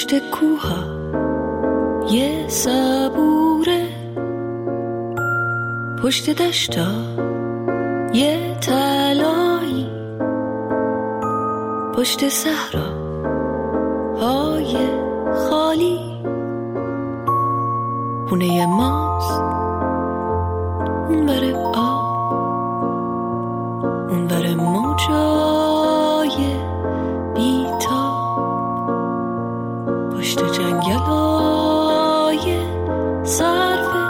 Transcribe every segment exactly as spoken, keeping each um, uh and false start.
پشت کوها یه صبوره، پشت دشتا یه طلایی، پشت صحرا های خالی خونه ماست، اون بره آب، اون بره موجای بیتاب، پشت جنگلای سرفه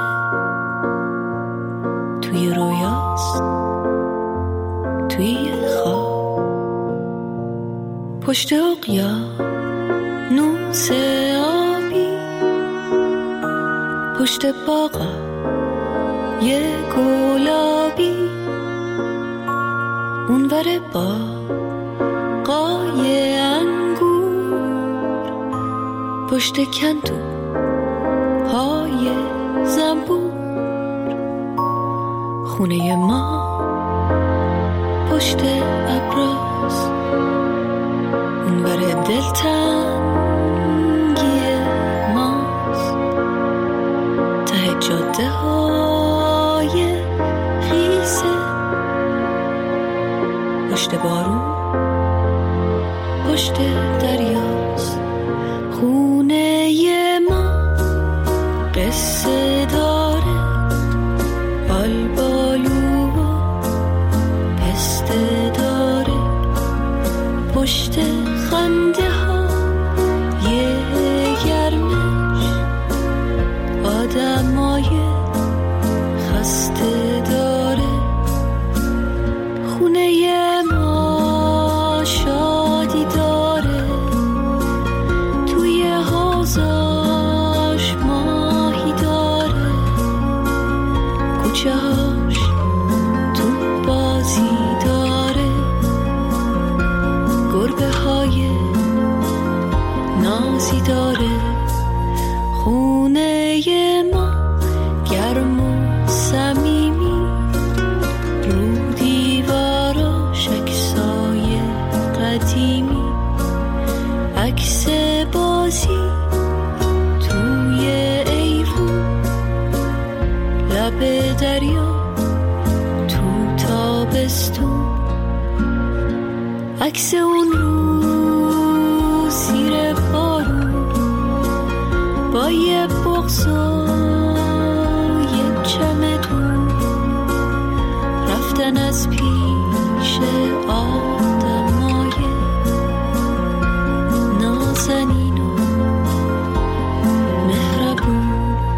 توی رویاست، توی خواب، پشت اقیانوس آبی، پشت باغا یه گلابی، اون ور باغای انگور، پشت کندو های زنبور، خونه ما پشت ابراز، اون ور دلتنگی ماست، ته جاده های خیسه، پشت بارون پشت دریاست، خونه ما قصه داره، بالبالو و پسته داره، پشت خنده ها یه گرمش، آدمای خسته داره، خونه ما شادی داره، توی حوضاش ماهی داره، کوچه هاش تو بازی داره، گربه های نازی داره، خونه ما گرم و صمیمی، رو دیواراش عکسای قدیمی، عکس بازی توی ایوون، لب دریا تو تابستون، عکس اون رو زیر بارون با یه بغض و یه چمدون، رفتن از پیش آدمای نازنین و مهربون.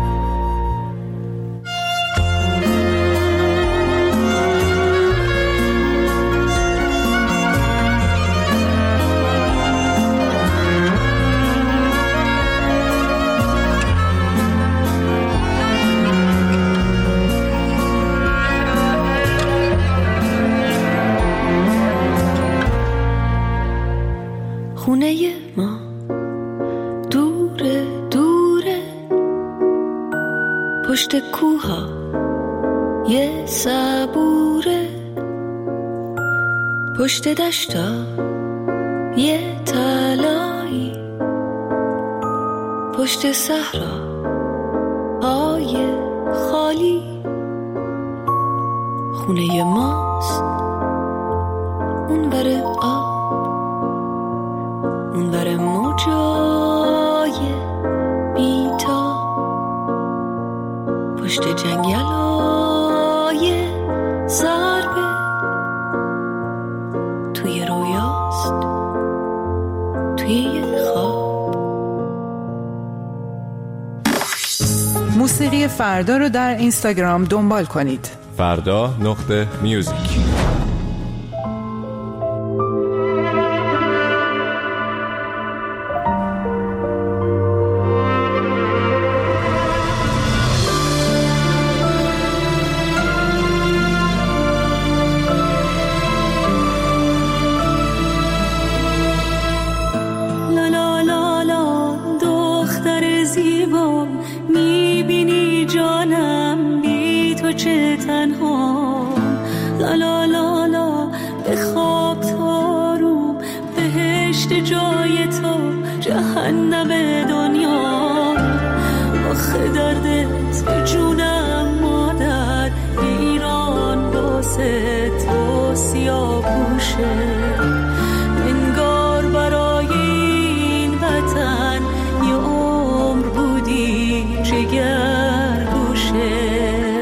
خونه ما دوره دوره، پشت کوها یه صبوره، پشت دشتا یه طلایی، پشت صحرا های خالی خونه ماست، اون بره آب، اون بره موجای بیتاب، پشت جنگلای سربه توی رویاست، توی خواب. موسیقی فردا رو در اینستاگرام دنبال کنید. فردا نقطه میوزیک. میبینی جانم بی تو چه تنها، لالا واسه تو سیاه پوشه، انگار برای این وطن یه عمر بودی جگر گوشه.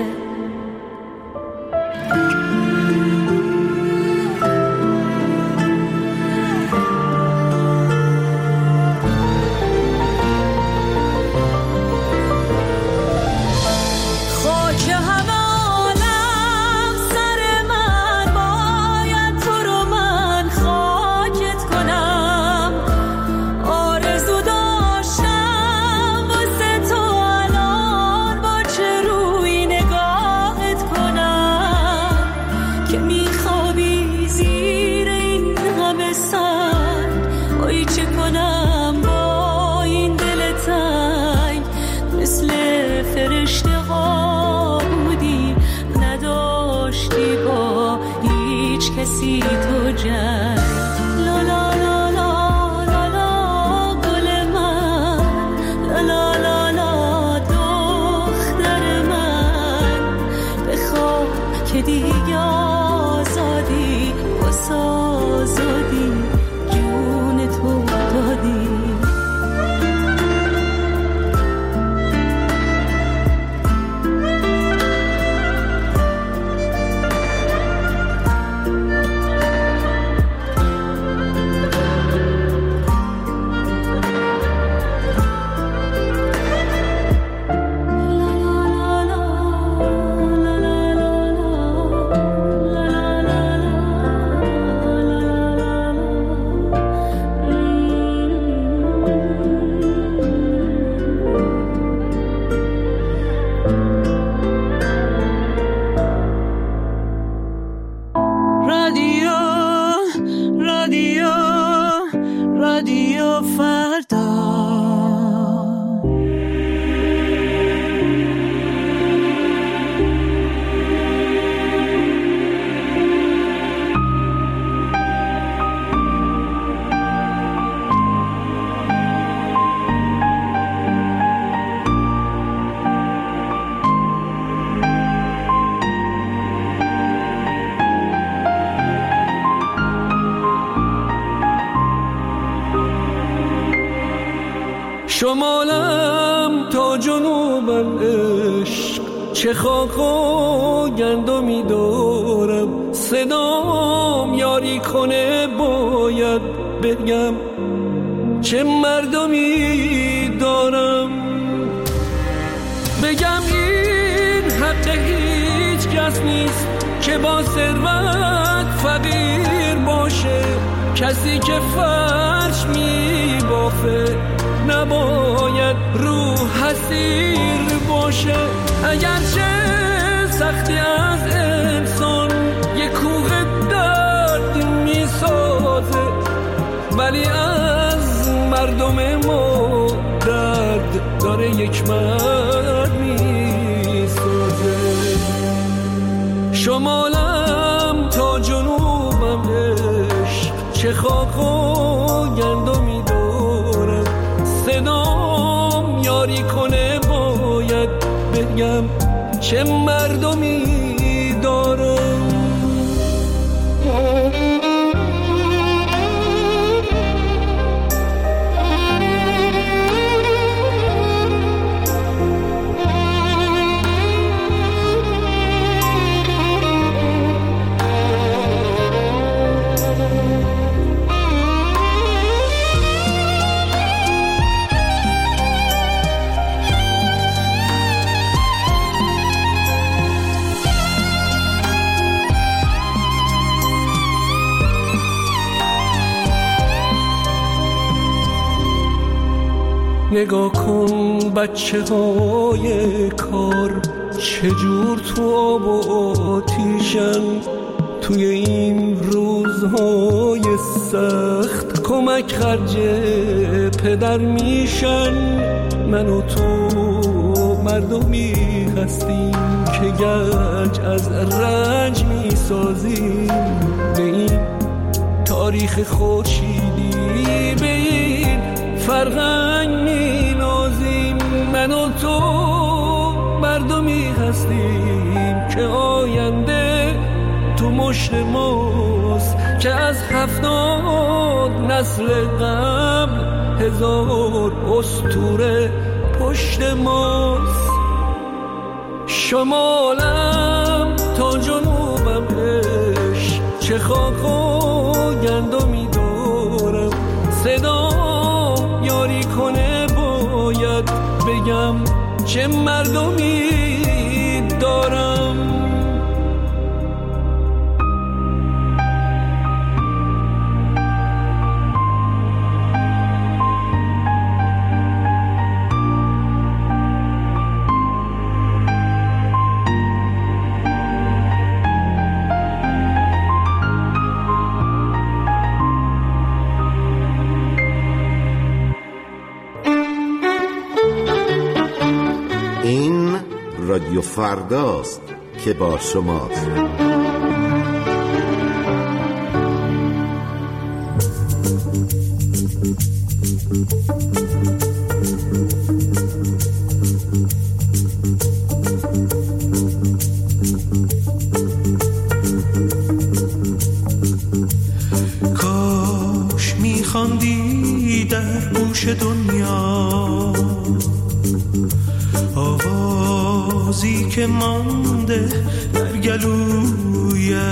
کسی تو جنگ لا لا لا لا لا لا گل من، لا لا لا دختر من، بخواب که دیگه آزادی، واسه آزادی جون تو دادی. شمالم تا جنوبم عشق، چه خاک و گندمی دارم، صدام یاری کنه باید بگم چه مردمی دارم. بگم این حق هیچ کس نیست که با ثروت فقیر باشه، کسی که فرش می بافه نباید رو حسیر باشه. اگرچه سختی از انسان یک کوه درد می سازه، ولی از مردم ما درد داره یک مرد می سازه. شمالم تا جنوبم عشق، چه خاک و گندمی دارم، صدام یاری کنه باید بگم چه مردمی دارم. نگاه کن بچه های کار چجور تو آب و آتیشن، توی این روزهای سخت کمک خرج پدر میشن. من و تو مردمی هستیم که گنج از رنج میسازیم، به این تاریخ خورشیدی به این فرهنگ می نازیم. من و تو مردمی هستیم که آینده تو مشت ماست که از هفتاد نسل قبل هزار اسطوره پشت ماست. شمالم تا جنوبم عشق، چه خاک و گندمی دارم، صدا یاری کنه باید بگم چه مردمی دارم. رادیو فرداست که با شماست. کاش میخواندی در گوش دنیا آوازی که مانده در گلویت،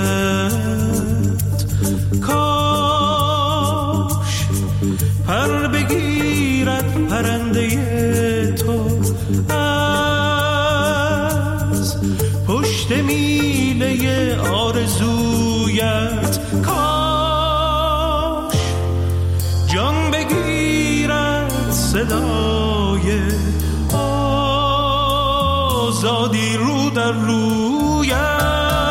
کاش پر بگیرد پرنده تو از پشت میله آرزویت، کاش جان بگیرد صدای آزادی رو در رویت.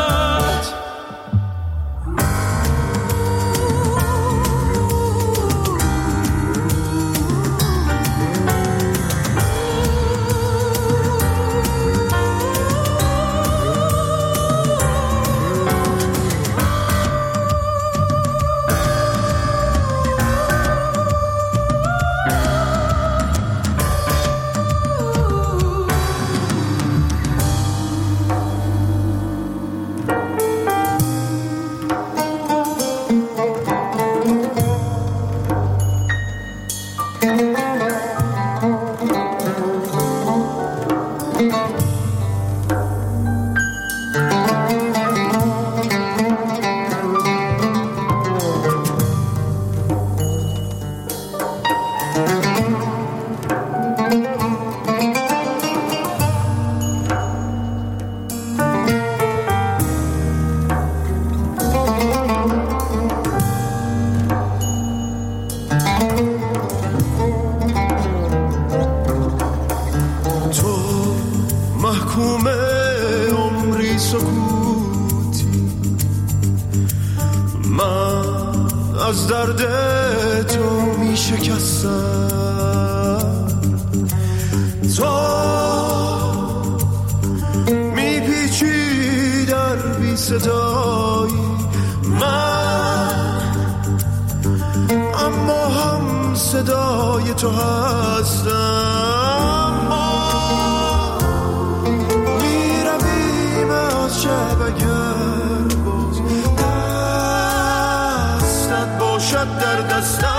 از درد تو می شکستم، تو می پیچی در بی صدایی من، اما هم صدای تو هستم. ما می رویم از شب اگر باز دستت باشد در دستم.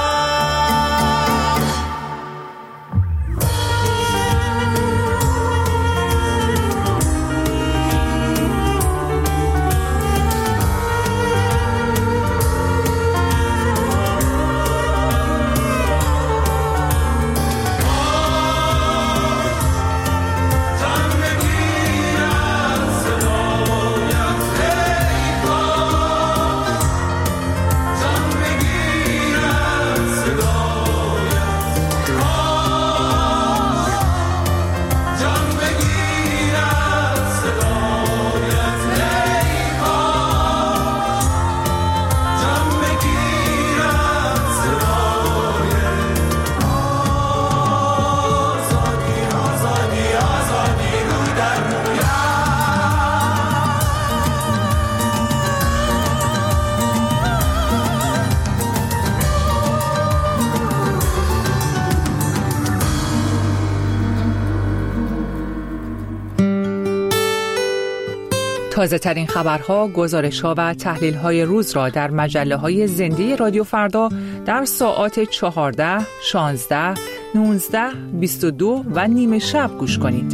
تازه ترین خبرها، گزارش‌ها و تحلیل‌های روز را در مجله‌های زنده رادیو فردا در ساعات چهارده، شانزده، نوزده، بیست و دو و نیمه شب گوش کنید.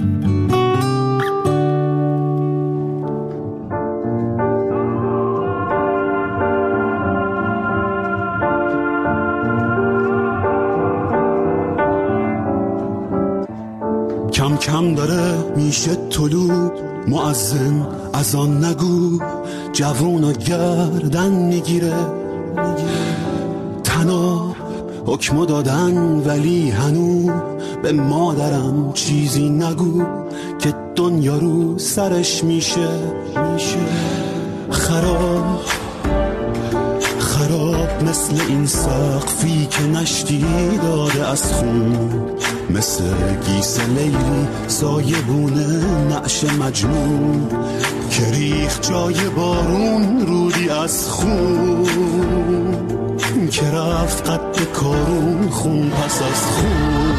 کم کم داره میشه طلوع، مؤذن از آن نگو، جوون و گردن میگیره، تناب حکمو دادن ولی هنو به مادرم چیزی نگو که دنیا رو سرش میشه میشه خراب خراب مثل این سقفی که نشتی داده از خون، مثل گیس لیلی سایبونه نعش مجنون که ریخ جای بارون رودی از خون، که رفت قد کارون خون پس از خون.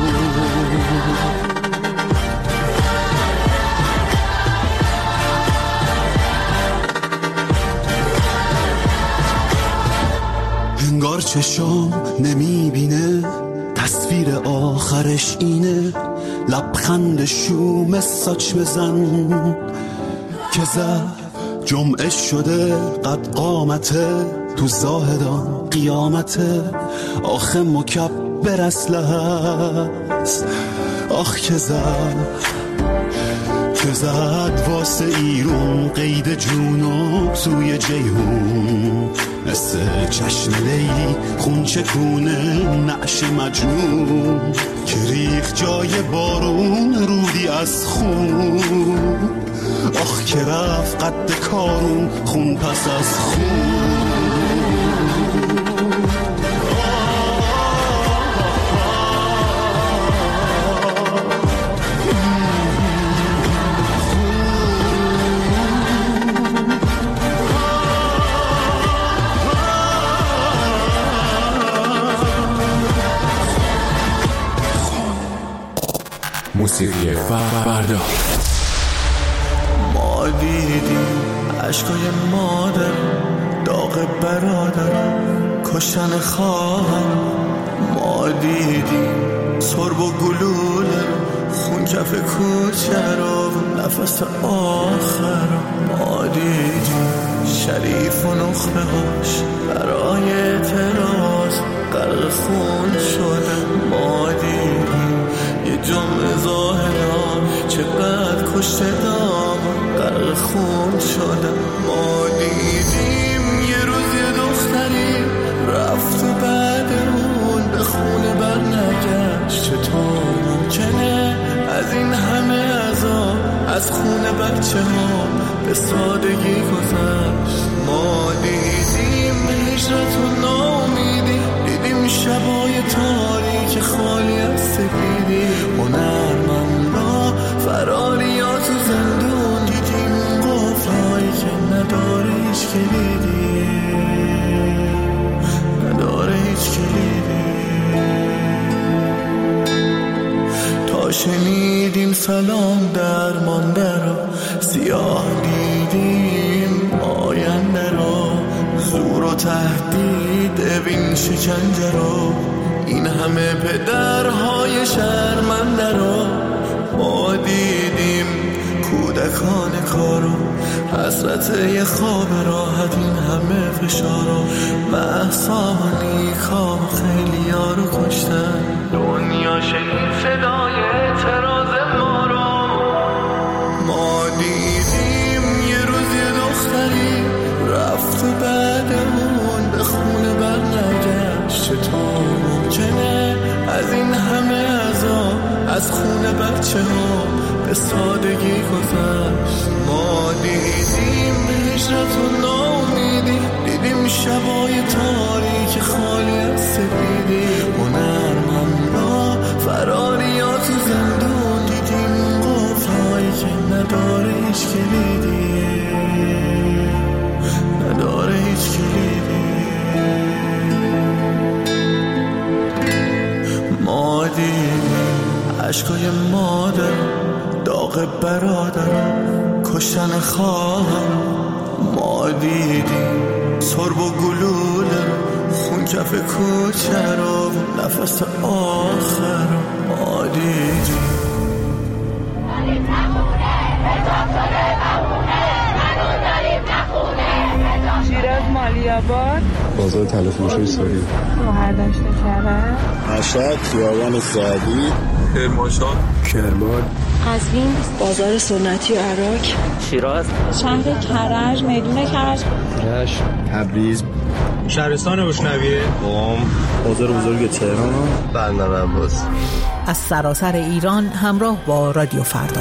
انگار چشام نمیبینه تصویر آخرش اینه، لبخند شوم ساچ بزن که زد جمعه شده قد قامته، تو زاهدان قیامته، آخه مکبر اسلحه است، آخ که زد که زد واسه ایرون قید جونو توی جیهون، مثل چشم لیلی خون چکونه نعش مجنون که ریخ جای بارون رودی از خون، آخ که رفت قد کارون خون پس از خون. موسیقی فردا. ما دیدیم عشقای مادر، داغ برادر، کشتن خواهر، ما دیدیم سرب و گلوله، خون کف کوچه رو نفس آخر، ما دیدیم شریف و نخبه هاش برای اعتراض غرق خون شده، ما دیدیم یه جمعه ظاهران چقدر کشته دام غرق خون شده، ما دیدیم یه روز یه دختری رفت و بعد اون به خونه بر نگشت، چطور ممکنه از این همه عذاب از خونه بچه ها به سادگی گذشت، ما دیدیم هجرت و ناامیدی، دیدیم شبای تاریک خالی از سپیدی، هنرمندا فراریا تو زندون، دیدیم قفلایی که نداره هیچ کلیدی، نداره هیچ کلیدی، تا شنیدیم سلام درمانده رو، سیاه دیدیم آینده رو، زور و تهدید بین شکنجه رو، این همه پدرهای شرمنده رو، ما دیدیم کودکان کارو، حسرت یه خواب راحت، این همه فشارو، مهسا و نیکا و خیلی ها رو کشتن، دنیا شنید صدای اعتراض ما رو، ما دیدیم یه روز یه دختری رفت و بعد اون به خونه بر نگشت، چطور ممکنه از این همه عذاب از خونه بچه ها به سادگی گذشت، ما دیدیم هجرت و ناامیدی، دیدیم شبای تاریک خالی از سپیدی، هنرمندا فراریا تو زندون، دیدیم قفلایی که نداره هیچ کلیدی، نداره هیچ کلیدی، ما دیدیم عشقای مادر، داغ برادر، کشتن خواهم ما دیدیم، سرب و گلوله خون کف کوچه رو نفس آخر ما دیدیم. داریم نخونه حساب شده بمونه، هنوز داریم نخونه. شیراز مالیاباد، بازار تلفروشی ساری، مهردشت کرد، مشهد خیابان سعدی، کرمانشاه، کرمان، قزوین، بازار سنتی و عراق، شیراز، شهر کرج، میدون کرج، رشت، تبریز، شهرستان بشنویه، قم، بازار بزرگ تهران، بندر عباس. از سراسر ایران همراه با رادیو فردا.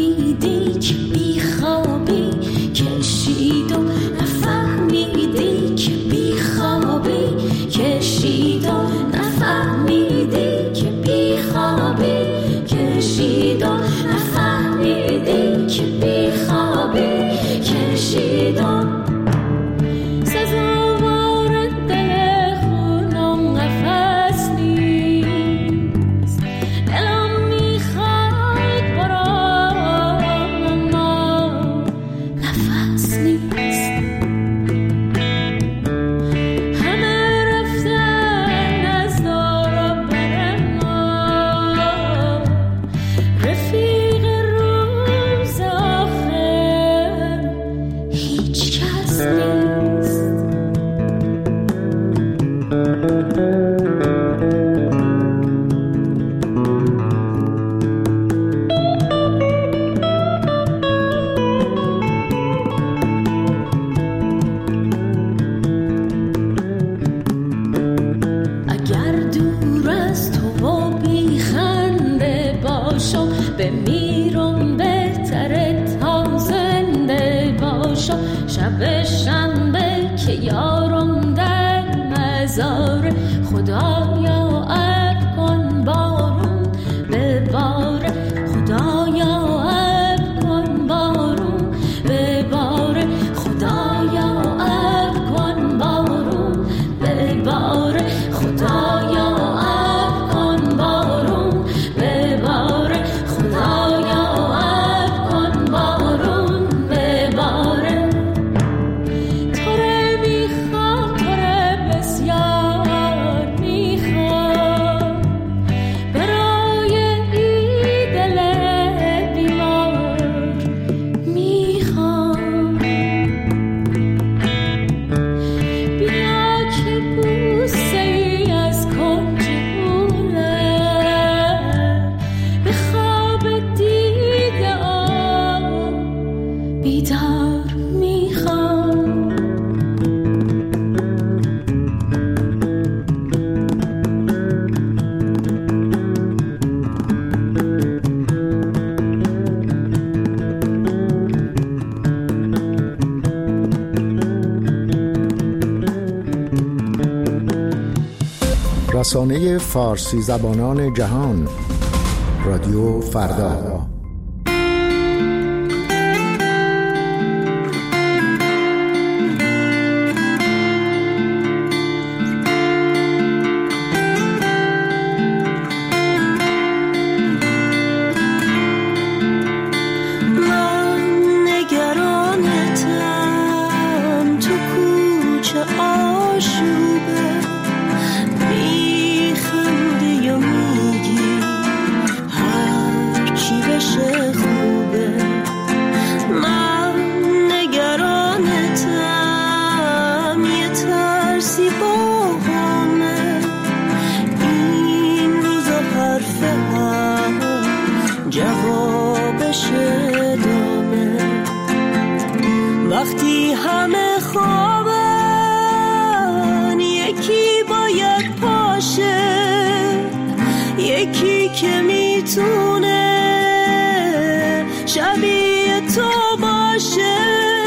نفهمیدی که شنبه که یارم در مزار خدایا اب کن بارون به بار خدایا اب کن بارون به بار خدایا اب کن بارون به بار خدایا اب کن بارون به بار خدایا اب کن بارون به بار تو ره میخوام تو ره بسیار میخوام برای این دل بیمار میخوام بیا که بوسه ای از کنج بوله به خواب دیده آن بیدار میخوام رسانه فارسی زبانان جهان رادیو فردا. من نگرانتم تو کوچه آشوبه میخندی و میگی هرچی بشه خوبه من نگرانتم یه ترسی با همه این روزا حرف هم جوابش دامه وقتی همه خوابن یکی باید پاشه یکی که میتونه شبیه تو باشه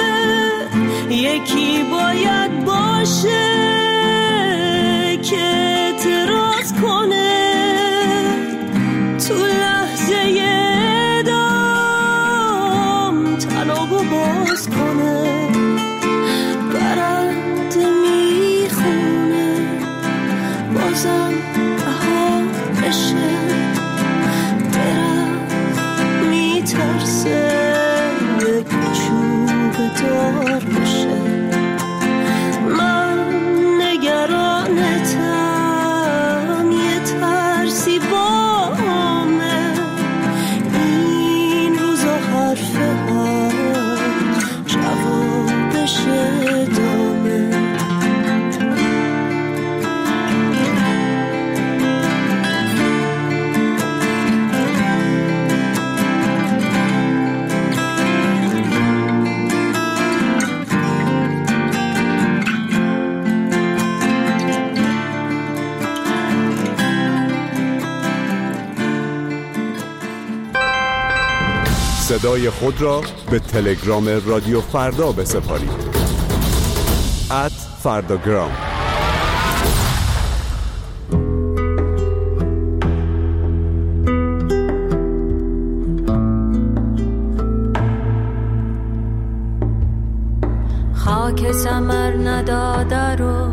یکی باید باشه که اعتراض کنه تو لحظه دام طلبو باز کنه برنده میخونه بازم بهار بشه درخت میترسه یک چوب دار بشه من نگرانتم یه ترسی با همه این روزا حرف هم جوابش دامه صدای خود را به تلگرام رادیو فردا بسپارید. ات فرداگرام. خاک ثمر نداده رو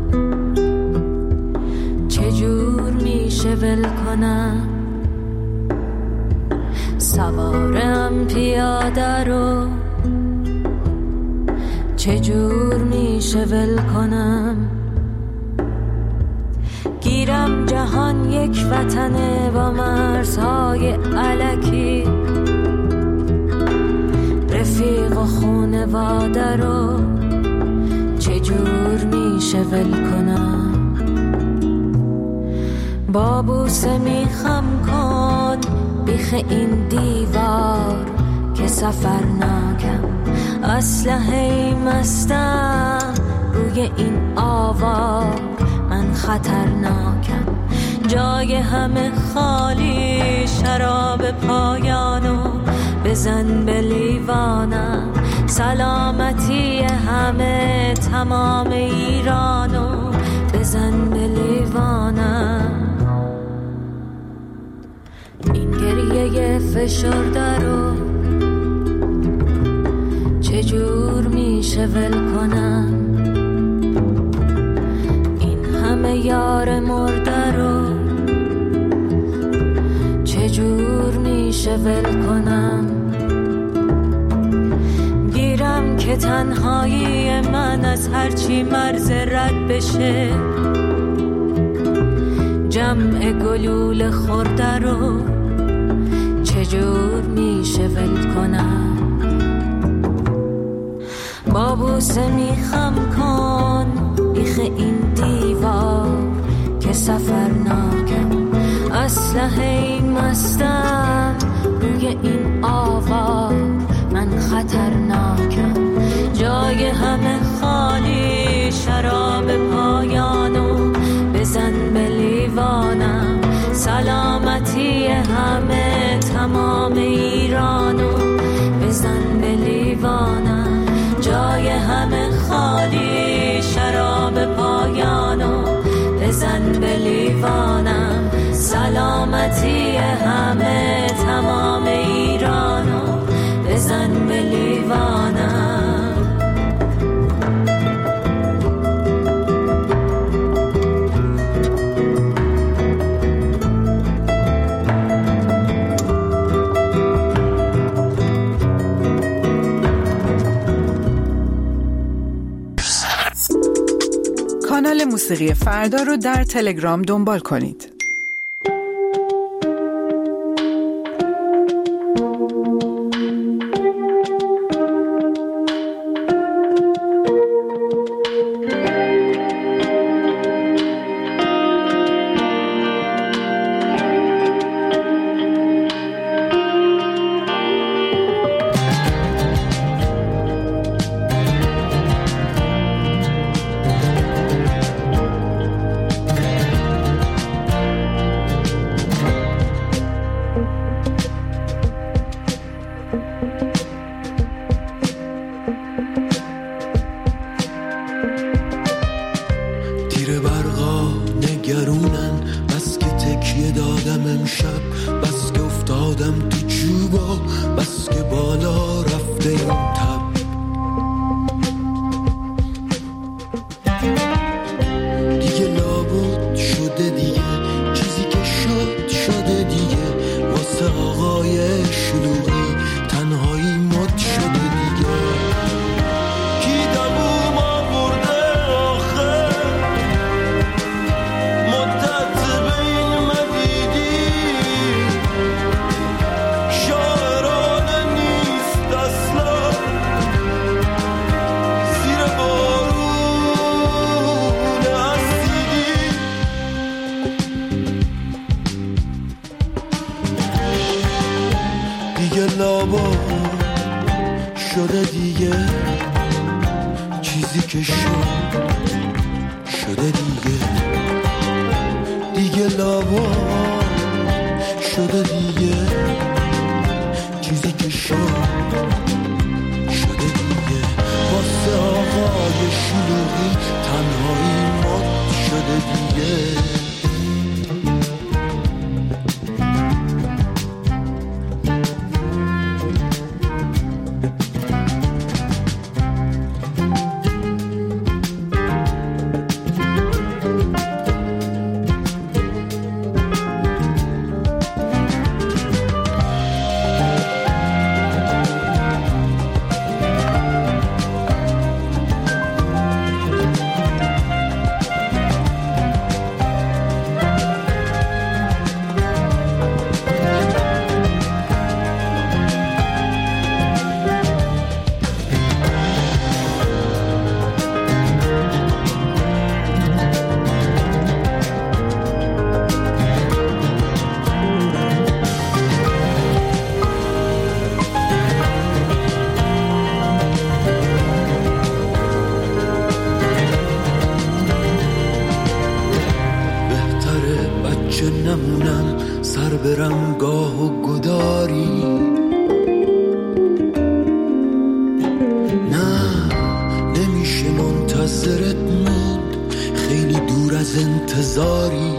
چجور میشه ول کنم سوارم پیاده رو چجور میشه ول کنم گیرم جهان یک وطنه با مرزهای الکی رفیق و خونواده رو چجور میشه ول کنم با بوسه میخم کن بیخ این دیوار که سفر ناکم اسلحه مستم روی این آوار من خطرناکم جای همه خالی شراب پایانو بزن به لیوانم سلامتی همه تمام ایرانو بزن به لیوانم. این گریه فشرده رو چجور میشه ول کنم؟ این همه یار مرده رو چجور میشه ول کنم؟ گیرم که تنهایی من از هرچی مرز رد بشه، جمع گلول خورده رو چجور میشه ول کنم؟ با بوسه میخم کن بیخ این دیوار که سفر ناکم، اسلحه مستم روی این آوار، من خطرناکم. جای همه خالی، شراب پایانو بزن به لیوانم. سلامتی همه تمام ایرانو بزن به لیوانم. جای همه خالی، شراب پایانو بزن به لیوانم. سلامتی همه تمام ایرانو بزن به لیوانم. کانال موسیقی فردا رو در تلگرام دنبال کنید. شده دیگه چیزی که شد شده دیگه دیگه لابا شده دیگه چیزی که شد شده دیگه واسه آقای شلوغی تنهایی مد شده دیگه برم گاه و گداری منتظرت موند، خیلی دور از انتظاری.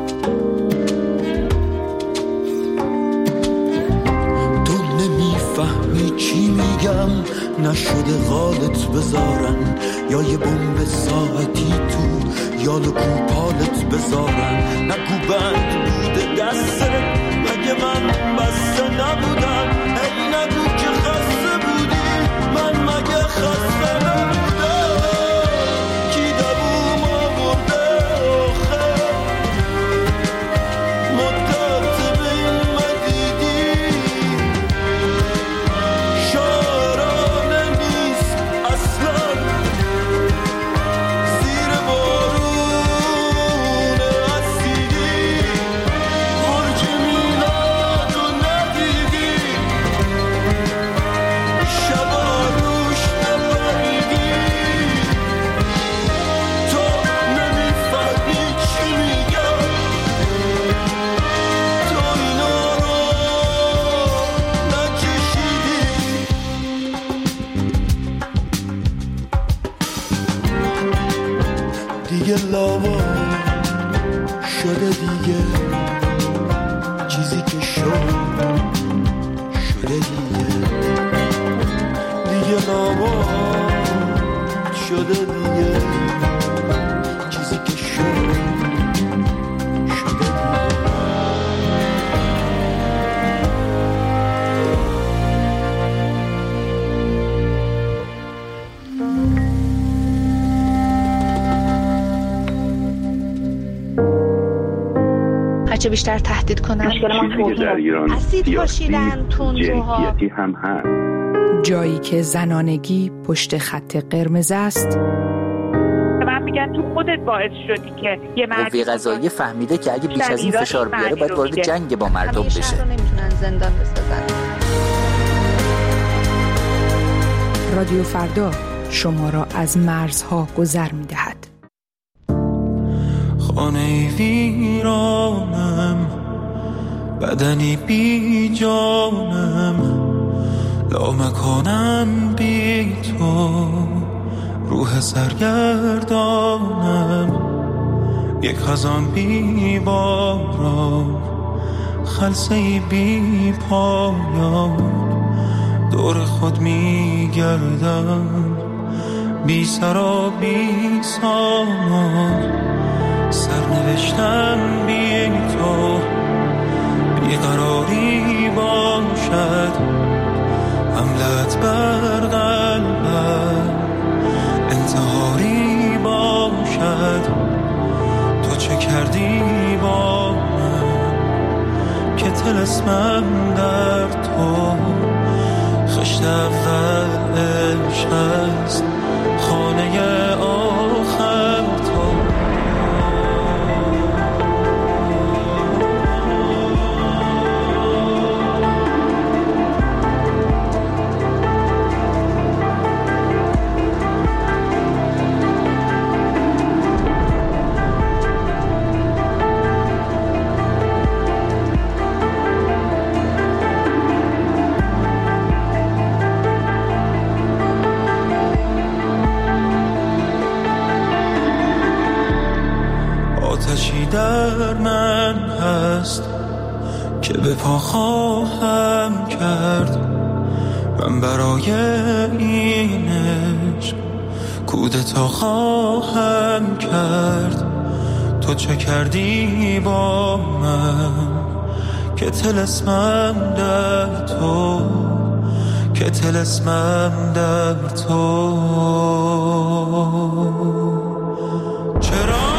تو نمیفهمی چی میگم، نشده قالت بذارن یا یه بمب ساعتی تو یا لکو پالت بذارن. نگو بند بوده دسته، مگه من بسته نبودم؟ ای نگو که خسته بودی، من مگه خسته نبودم؟ کی دووم آورده آخه مدت بین مدیدی؟ شارانه نیست اصلا زیر بارون اسیدی. برج میلاد رو ندیدی، شبا روش نبریدی. تو نمیفهمی چی میگم، تو اینا رو نکشیدی. دیگه لاوا شده دیگه، چیزی که شد شده دیگه. دیگه لاوا شده دیگه، چیزی که شد شده دیگه. هرچه بیشتر تهدید کنن چیزی که در ایران سیاسی جنسیتی هم هست. جایی که زنانگی پشت خط قرمز است. من میگن تو خودت باعث شدی که یه مردی قوه قضاییه فهمیده که اگه بیش از این فشار بیاره باید وارد جنگ با مردم بشه. شهر رو نمیتونن زندان بسازن. رادیو فردا شما را از مرزها گذر می‌دهد. خانه ویرانم، بدنی بی جانم، لامکانم بی تو، روح سرگردانم. یک خزان بی باران، خلسه‌ای بی پایان، دور خود می گردم بی سر و بی سامان. سرنوشتم بی تو بیقراری باشد، حملت بر قلبم انتحاری باشد. تو چه کردی با من که طلسمم در تو؟ خشت اول عشق است، خانه آخر تو. آتشی در من هست که به پا خواهم کرد. من برای این عشق کودتا خواهم کرد. تو چه کردی با من که طلسمم در تو، که طلسمم در تو. چرا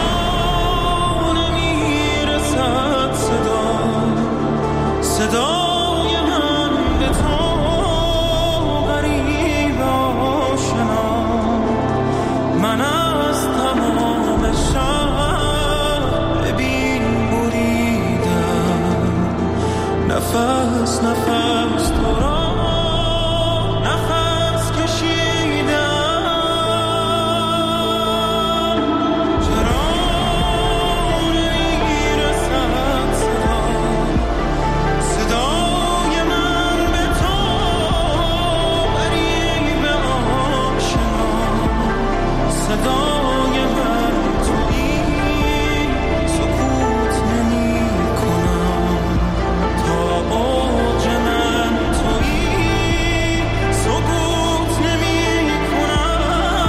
صدای من به تو غریب آشنا؟ من از تمام شب ببین بریدم، نفس نفس تو را نفس کشیدم. چرا نمیرسد صدا، صدای من به تو غریب آشنا؟ صدای من تویی، سکوت نمی کنم تا اوج من تویی، سکوت نمی کنم.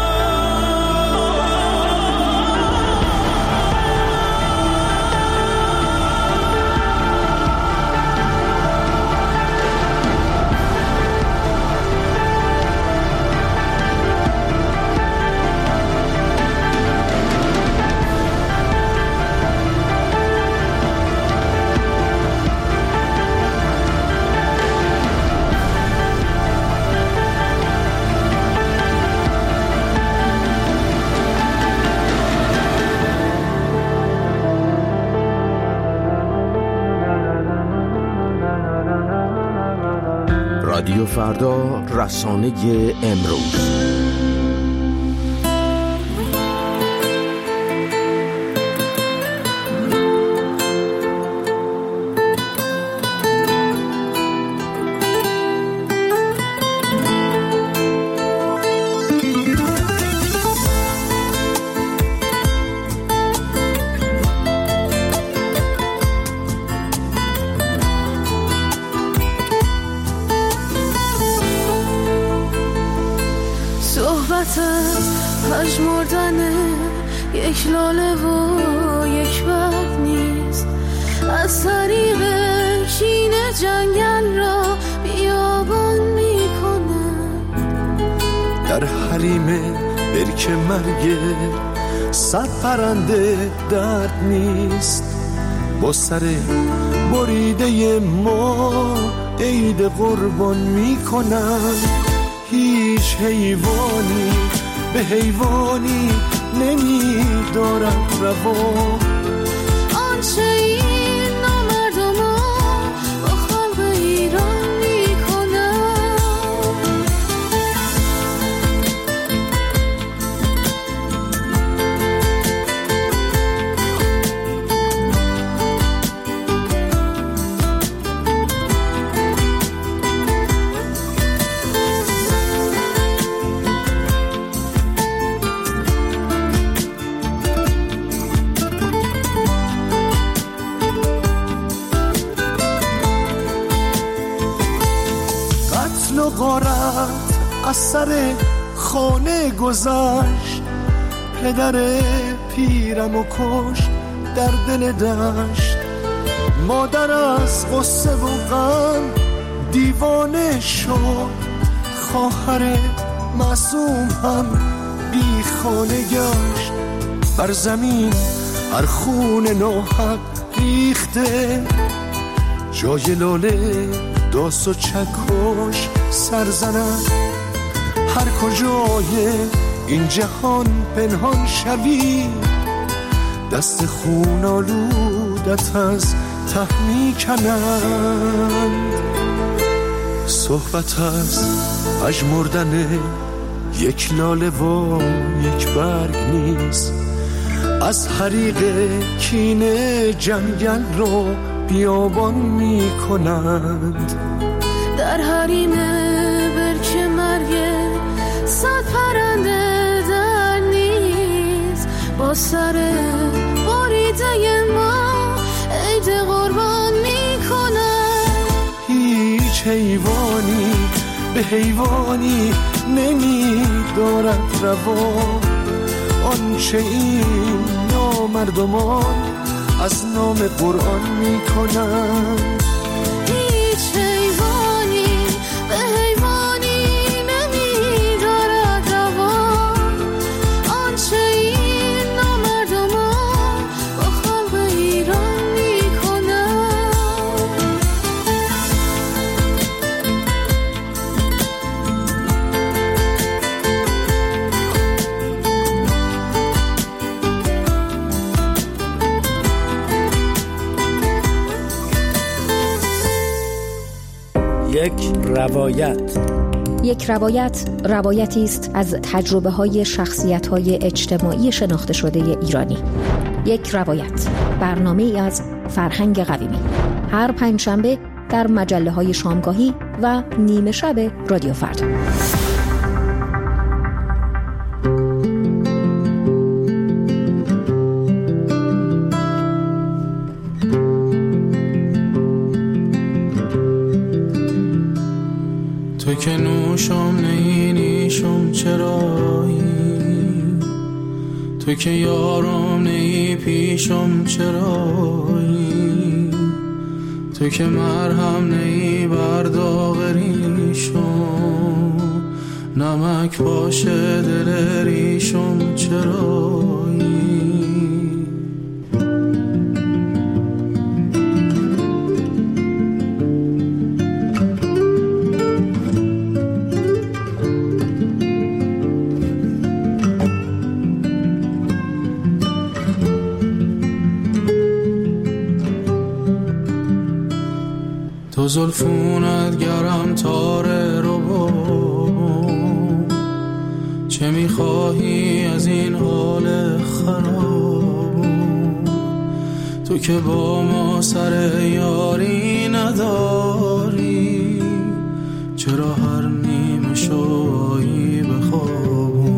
رادیو فردا، رسانه امروز. پژمردن یک لاله و یک برگ نیست، از طریق کین جنگل را بیابان میکنه. در حریم برکه مرگ صد پرنده درد نیست، با سر بریده ما عید قربان میکنن. هیچ حیوانی به حیوانی نمیدارد روا، آنچه این نامردمان با خلق ایران میکنن. غارت از سر خانه گذشت، پدر پیرم و کش در دل دشت. مادر از غصه و غم دیوانه شد، خواهر معصوم هم بی خانه گشت. بر زمین هر خون نوحق ریخته، جای لاله داس و چکش سرزنم. هر کجای این جهان پنهان شوی، دست خون آلودت از ته میکنند. صحبت از پژمردن یک لاله و یک برگ نیست، از حریق کین جنگل رو بیابان میکنند. در حریم برکه مرگ صد پرنده در نیست، با سر بریده ما عید قربان میکنند. هیچ حیوانی به حیوانی نمیدارد روا، آنچه این نامردمان از نام قرآن میکنند. هیچ حیوانی به حیوانی نمیدارد روا، آنچه این نامردمان با خلق ایران میکنند. یک روایت. یک روایت روایتی است از تجربه های شخصیت های اجتماعی شناخته شده ایرانی. یک روایت، برنامه ای از فرهنگ قویمی، هر پنجشنبه در مجله های شامگاهی و نیمه شب رادیو فردا. که نوشم نی نیشم چرایی، تو که یارم نی پیشم چرایی، تو که مرهم نی برداغریشم، نمک باشه دل ریشم چرایی. تو زلفونت گرم تاره رو بابم، چه میخواهی از این حال خرابم، تو که با ما سر یاری نداری، چرا هر نیمه شایی بخوابم.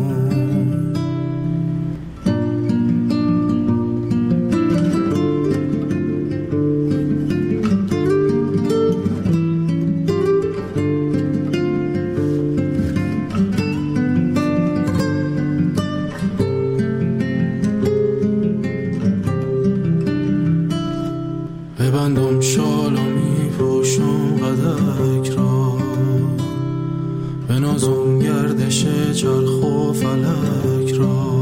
ببندم شال و می پوشم قدک را، بنازم گردش چرخ و فلک را،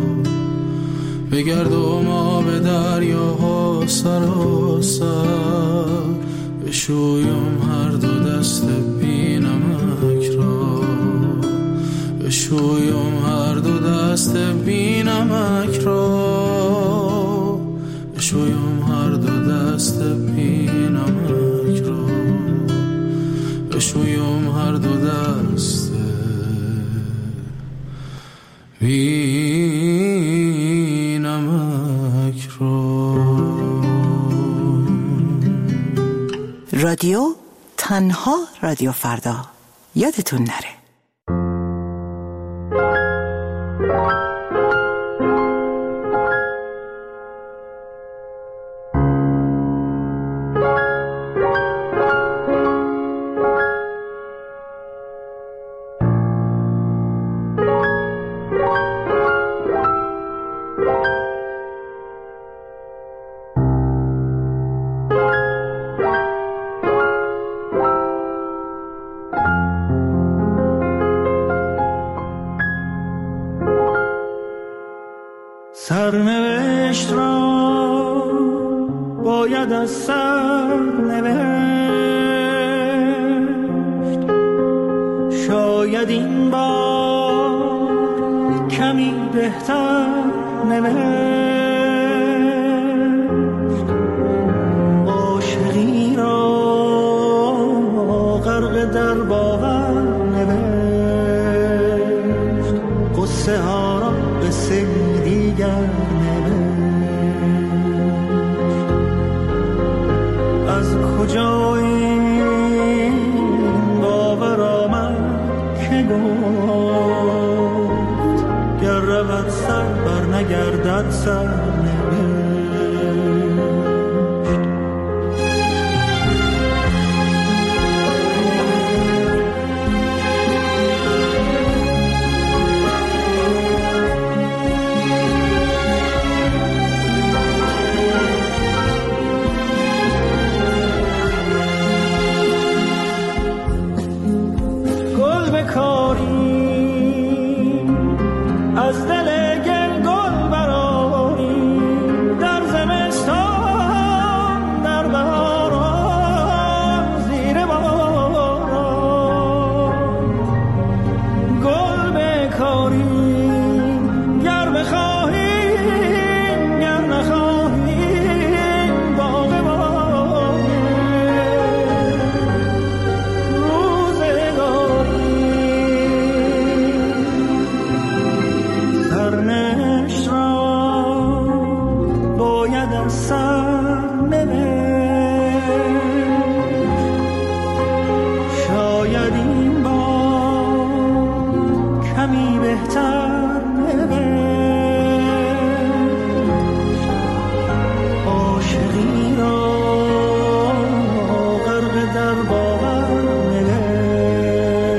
بگردم آب دریاها سراسر، بشویم هر دو دست بی نمک را، بشویم هر دو دست بی نمک را، بشویم هر دو دست بی نمک را، بشویم هر دو دست بی نمک را. رادیو تنها رادیو فردا، یادتون نره. سرنوشت را باید از سر نوشت، شاید این بار کمی بهتر نوشت، عاشقی را غرق در باور نوشت، قصه ها را به سری دیگر از کجا این باور آمد که گفت گر رود سر بر نگردد سر از دل گل گل برآری، در زمستان در بهاران زیر باران، گل بکاری گر بخواهیم گر نخواهیم باغ باغ سرنوشت را باید از سر نوشت، شاید این بار کمی بهتر نوشت، عاشقی را غرق در باور نوشت.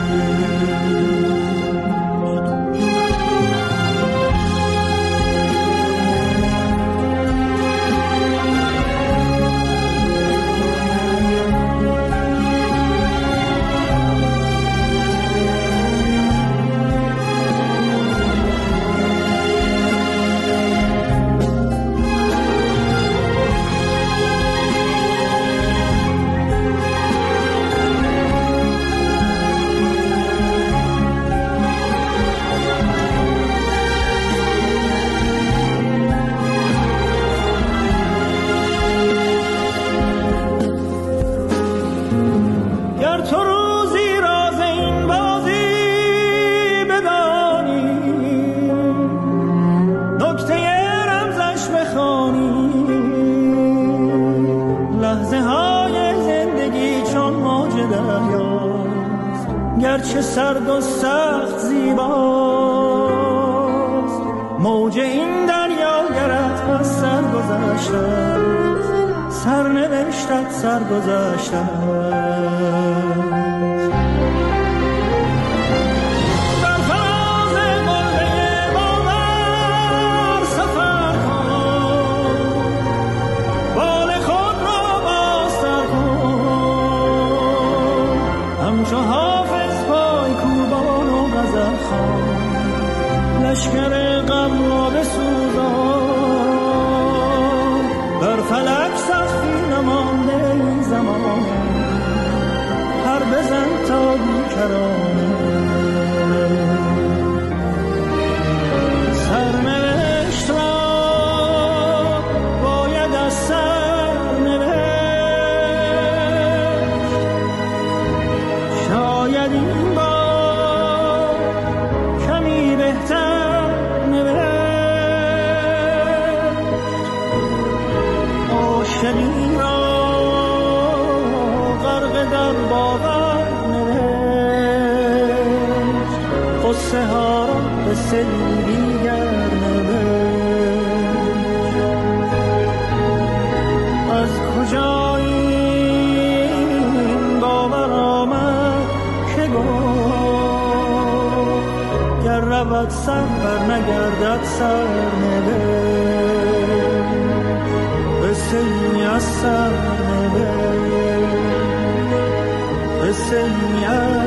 گرچه سرد و سخت زیباست، موج این دریا گرت از سر گذشته، سرنوشتت سر گذشته. لشکر غم را بسوزان، بر فلک سختی نمانده این زمان، هر بزن تا بیکرانه. سرنوشت را باید از سر نوشت، شاید این بار کمی بهتر شنی را غرق در باور نوشت، قصه ها را به سری دیگر نوشت. از کجا این باور آمد که گفت گر رود سر بر نگردد سر نوشت، سنی از سر نوشت، سنی از